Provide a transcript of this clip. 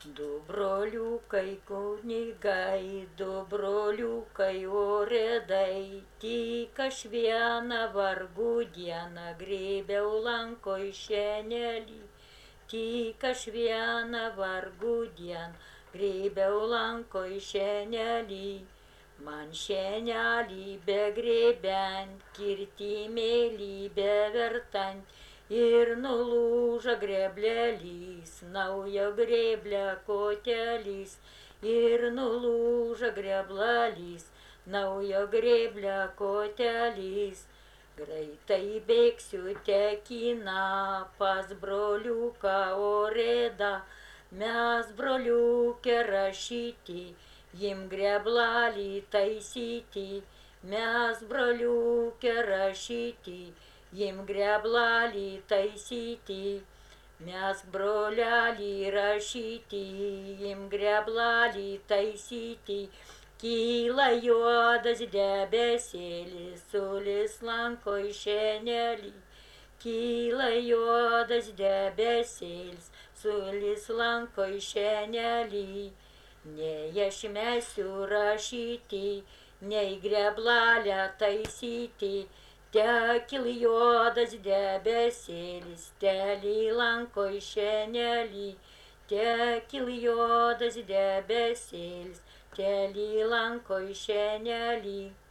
Du broliukai kunigai, du broliukai oredai, tik aš vieną vargų dieną grėbiau lanko į šenelį, tik aš vieną vargų dieną grėbiau lanko į šenelį. Man šenelį begrėbiant, kirtimėlį bevertant, ir nulūža greblelys, naujo grėblę kotelis, ir nulūža greblalys, naujo grėblę kotelis. Greitai bėgsiu tekina pas broliuką Oredą, mes broliuke rašyti, jim greblalį taisyti, mes broliuke rašyti, jim greblalį taisyti, mes brolelį rašyti, jim greblalį taisyti. Kyla juodas debesėlis, sulis lanko į šenelį, kyla juodas debesėlis, sulis lanko į šenelį. Nei aš mesiu rašyti, nei greblalę taisyti, tekil juodas debesėlis, telį lanko į šenelį, tekil juodas debesėlis, telį lanko į šenelį.